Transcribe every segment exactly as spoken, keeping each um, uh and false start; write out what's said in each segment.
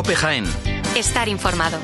COPE Jaén. Estar informado.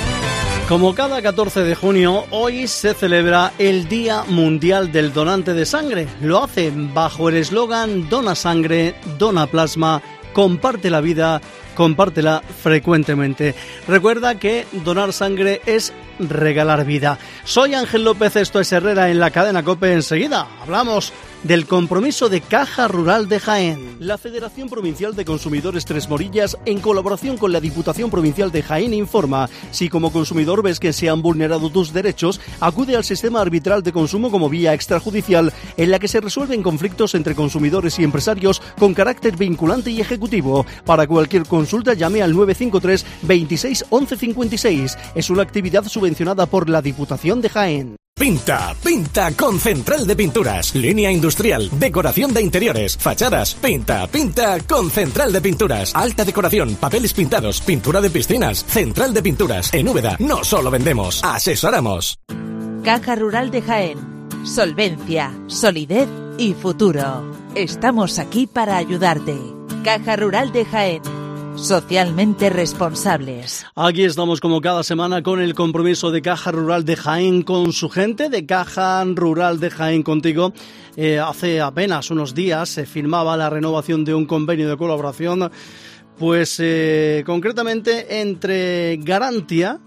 Como cada catorce de junio, hoy se celebra el Día Mundial del Donante de Sangre. Lo hace bajo el eslogan Dona sangre, dona plasma, comparte la vida, compártela frecuentemente. Recuerda que donar sangre es regalar vida. Soy Ángel López, esto es Herrera en la cadena COPE. Enseguida hablamos del compromiso de Caja Rural de Jaén. La Federación Provincial de Consumidores Tres Morillas, en colaboración con la Diputación Provincial de Jaén, informa: si como consumidor ves que se han vulnerado tus derechos, acude al sistema arbitral de consumo como vía extrajudicial, en la que se resuelven conflictos entre consumidores y empresarios con carácter vinculante y ejecutivo. Para cualquier consulta, llame al nueve cinco tres, veintiséis, once cincuenta y seis. Es una actividad subvencionada por la Diputación de Jaén. Pinta, pinta con Central de Pinturas. Línea industrial, decoración de interiores, fachadas. Pinta, pinta con Central de Pinturas. Alta decoración, papeles pintados, pintura de piscinas. Central de Pinturas. En Úbeda no solo vendemos, asesoramos. Caja Rural de Jaén. Solvencia, solidez y futuro. Estamos aquí para ayudarte. Caja Rural de Jaén. Socialmente responsables. Aquí estamos como cada semana con el compromiso de Caja Rural de Jaén con su gente, de Caja Rural de Jaén contigo. Eh, hace apenas unos días se firmaba la renovación de un convenio de colaboración, pues eh, concretamente entre Garantia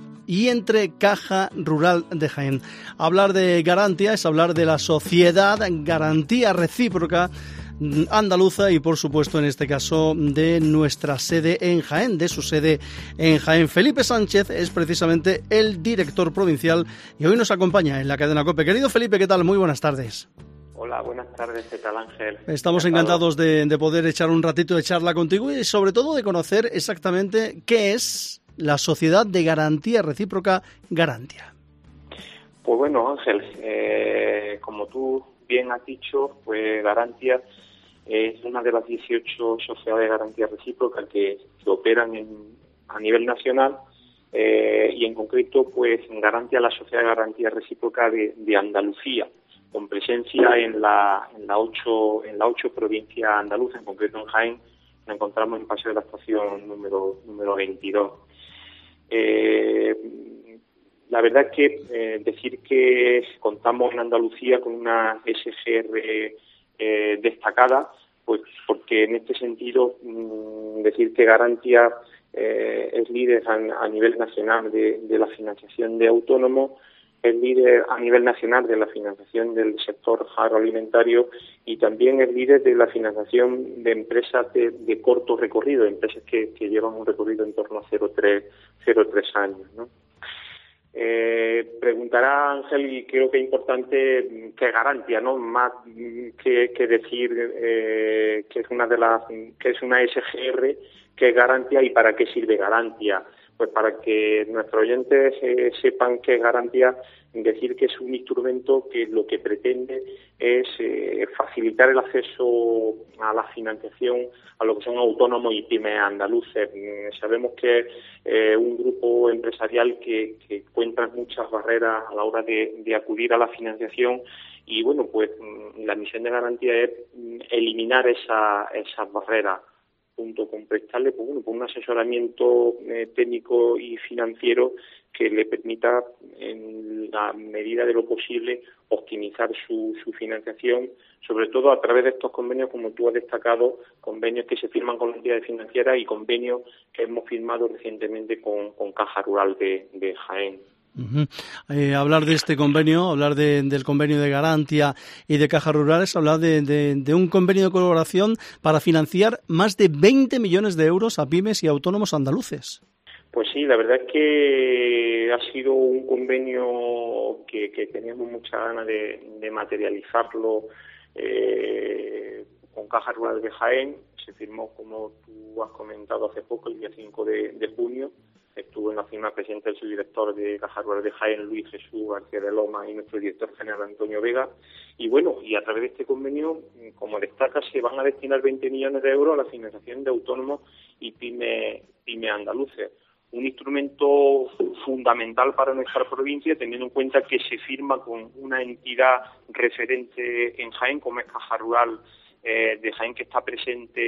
y entre Caja Rural de Jaén. Hablar de Garantia es hablar de la sociedad Garantía Recíproca Andaluza y, por supuesto, en este caso, de nuestra sede en Jaén, de su sede en Jaén. Felipe Sánchez es precisamente el director provincial y hoy nos acompaña en la cadena COPE. Querido Felipe, ¿qué tal? Muy buenas tardes. Hola, buenas tardes. ¿Qué tal, Ángel? Estamos encantados de, de poder echar un ratito de charla contigo y, sobre todo, de conocer exactamente qué es la Sociedad de Garantía Recíproca Garantia. Pues bueno, Ángel, eh, como tú bien has dicho, pues Garantia es una de las dieciocho sociedades de garantía recíproca que, que operan en, a nivel nacional eh, y en concreto pues Garantia la Sociedad de Garantía Recíproca de, de Andalucía, con presencia en la en la ocho en la ocho provincias andaluzas, en concreto en Jaén nos encontramos en Paseo de la Estación número número veintidós. Eh, la verdad es que eh, decir que contamos en Andalucía con una S G R Eh, destacada, pues porque en este sentido mmm, decir que Garantia eh, es líder a, a nivel nacional de, de la financiación de autónomos, es líder a nivel nacional de la financiación del sector agroalimentario y también es líder de la financiación de empresas de, de corto recorrido, empresas que, que llevan un recorrido en torno a cero coma tres años, ¿no? Eh, preguntará Ángel, y creo que es importante que Garantia, ¿no? Más que, que decir eh, que es una de las que es una S G R, que es Garantia y para qué sirve Garantia. Pues para que nuestros oyentes eh, sepan qué es Garantia, decir que es un instrumento que lo que pretende es eh, facilitar el acceso a la financiación a lo que son autónomos y pymes andaluces. Eh, sabemos que es eh, un grupo empresarial que, que encuentra muchas barreras a la hora de, de acudir a la financiación y, bueno, pues la misión de Garantía es eliminar esa, esas barreras, junto con prestarle pues, bueno, pues un asesoramiento eh, técnico y financiero que le permita, en la medida de lo posible, optimizar su, su financiación, sobre todo a través de estos convenios, como tú has destacado, convenios que se firman con las entidades financieras y convenios que hemos firmado recientemente con, con Caja Rural de, de Jaén. Uh-huh. Eh, hablar de este convenio, hablar de, del convenio de Garantia y de Caja Rural es hablar de, de, de un convenio de colaboración para financiar más de veinte millones de euros a pymes y autónomos andaluces. Pues sí, la verdad es que ha sido un convenio que, que teníamos mucha ganas de, de materializarlo eh, con Caja Rural de Jaén. Se firmó, como tú has comentado hace poco, el día cinco de, de junio. Estuvo en la firma presente el subdirector de Caja Rural de Jaén, Luis Jesús García de Loma, y nuestro director general, Antonio Vega. Y bueno, y a través de este convenio, como destaca, se van a destinar veinte millones de euros a la financiación de autónomos y pymes pyme andaluces. Un instrumento fundamental para nuestra provincia, teniendo en cuenta que se firma con una entidad referente en Jaén, como es Caja Rural eh, de Jaén, que está presente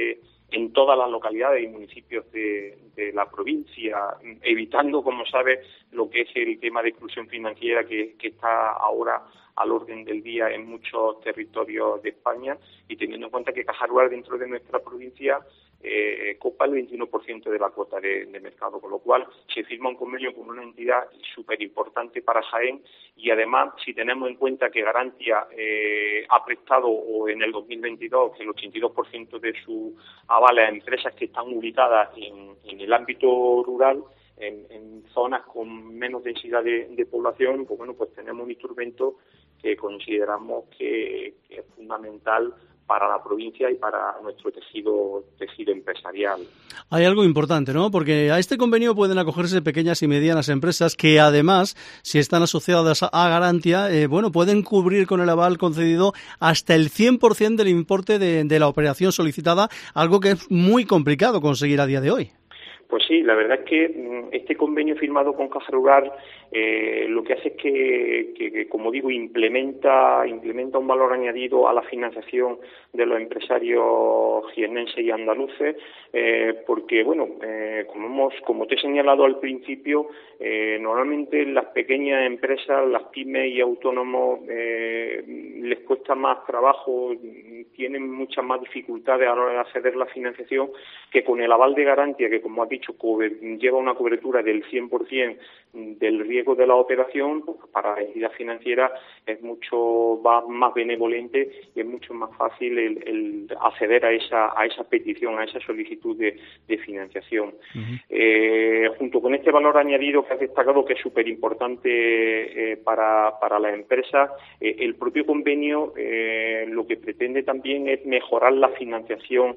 en todas las localidades y municipios de, de la provincia, evitando, como sabes, lo que es el tema de exclusión financiera que, que está ahora al orden del día en muchos territorios de España, y teniendo en cuenta que Caja Rural dentro de nuestra provincia eh, copa el veintiuno por ciento de la cuota de, de mercado, con lo cual se firma un convenio con una entidad súper importante para Jaén, y además, si tenemos en cuenta que Garantia eh, ha prestado o en el dos mil veintidós el ochenta y dos por ciento de sus avales a empresas que están ubicadas en, en el ámbito rural, en, en zonas con menos densidad de, de población, pues bueno, pues tenemos un instrumento que consideramos que, que es fundamental para la provincia y para nuestro tejido tejido empresarial. Hay algo importante, ¿no? Porque a este convenio pueden acogerse pequeñas y medianas empresas que, además, si están asociadas a Garantia, eh, bueno, pueden cubrir con el aval concedido hasta el cien por ciento del importe de, de la operación solicitada, algo que es muy complicado conseguir a día de hoy. Pues sí, la verdad es que este convenio firmado con Caja Rural eh, lo que hace es que, que, que, como digo, implementa implementa un valor añadido a la financiación de los empresarios jiennenses y andaluces, eh, porque, bueno, eh, como hemos, como te he señalado al principio, eh, normalmente las pequeñas empresas, las pymes y autónomos, eh, les cuesta más trabajo, tienen muchas más dificultades a la hora de acceder a la financiación, que con el aval de Garantia, que, como has dicho, lleva una cobertura del cien por ciento del riesgo de la operación, pues para la entidad financiera es mucho más benevolente y es mucho más fácil el, el acceder a esa a esa petición, a esa solicitud de, de financiación. Uh-huh. Eh, junto con este valor añadido que has destacado, que es súper importante eh, para, para la empresa, eh, el propio convenio eh, lo que pretende también es mejorar la financiación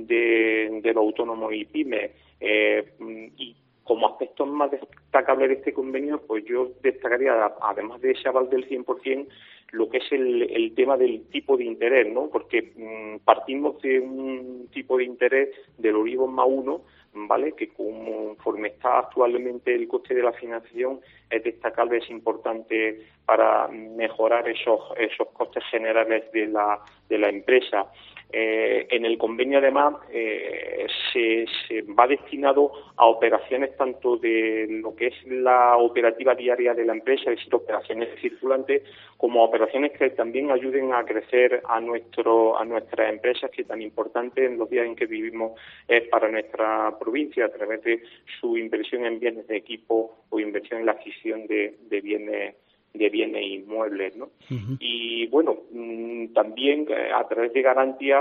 de, de los autónomos y pymes. Eh, y como aspectos más destacables de este convenio, pues yo destacaría, además de ese aval del cien por ciento, lo que es el, el tema del tipo de interés, ¿no? Porque mmm, partimos de un tipo de interés del Euribor más uno, ¿vale? Que conforme está actualmente el coste de la financiación, es destacable, es importante para mejorar esos esos costes generales de la de la empresa. Eh, en el convenio, además, eh, se, se va destinado a operaciones tanto de lo que es la operativa diaria de la empresa, es decir, operaciones circulantes, como operaciones que también ayuden a crecer a nuestro a nuestras empresas, que tan importante en los días en que vivimos es para nuestra provincia, a través de su inversión en bienes de equipo o inversión en la adquisición de, de bienes de bienes inmuebles, ¿no? Uh-huh. Y bueno, mmm, también eh, a través de Garantia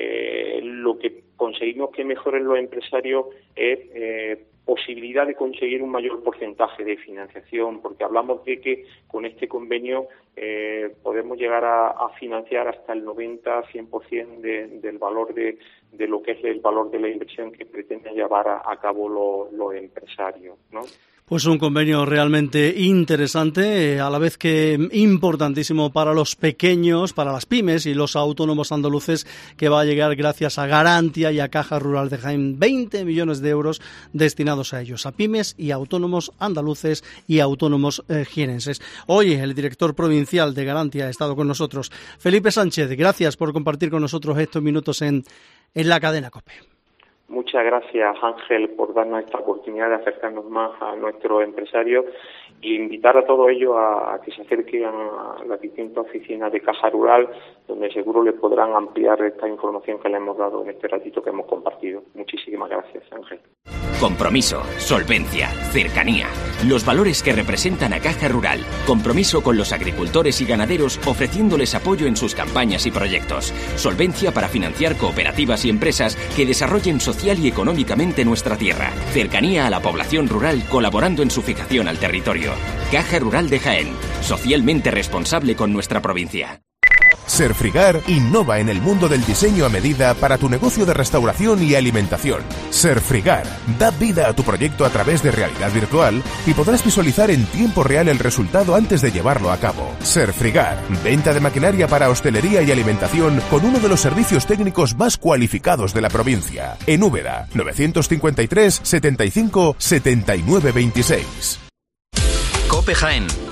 eh, lo que conseguimos que mejoren los empresarios es eh, posibilidad de conseguir un mayor porcentaje de financiación, porque hablamos de que con este convenio eh, podemos llegar a, a financiar hasta el noventa a cien por ciento de, del valor de, de lo que es el valor de la inversión que pretenden llevar a, a cabo los, los empresarios, ¿no? Pues un convenio realmente interesante, a la vez que importantísimo para los pequeños, para las pymes y los autónomos andaluces, que va a llegar gracias a Garantia y a Caja Rural de Jaén. veinte millones de euros destinados a ellos, a pymes y autónomos andaluces y autónomos eh, jienenses. Hoy el director provincial de Garantia ha estado con nosotros. Felipe Sánchez, gracias por compartir con nosotros estos minutos en, en la cadena COPE. Muchas gracias, Ángel, por darnos esta oportunidad de acercarnos más a nuestros empresarios e invitar a todos ellos a, a que se acerquen a las distintas oficinas de Caja Rural, donde seguro les podrán ampliar esta información que les hemos dado en este ratito que hemos compartido. Muchísimas gracias, Ángel. Compromiso, solvencia, cercanía. Los valores que representan a Caja Rural. Compromiso con los agricultores y ganaderos, ofreciéndoles apoyo en sus campañas y proyectos. Solvencia para financiar cooperativas y empresas que desarrollen social y económicamente nuestra tierra. Cercanía a la población rural, colaborando en su fijación al territorio. Caja Rural de Jaén. Socialmente responsable con nuestra provincia. Serfrigar innova en el mundo del diseño a medida para tu negocio de restauración y alimentación. Serfrigar da vida a tu proyecto a través de realidad virtual y podrás visualizar en tiempo real el resultado antes de llevarlo a cabo. Serfrigar, venta de maquinaria para hostelería y alimentación con uno de los servicios técnicos más cualificados de la provincia. En Úbeda, novecientos cincuenta y tres, setenta y cinco, setenta y nueve veintiséis. COPE Jaén.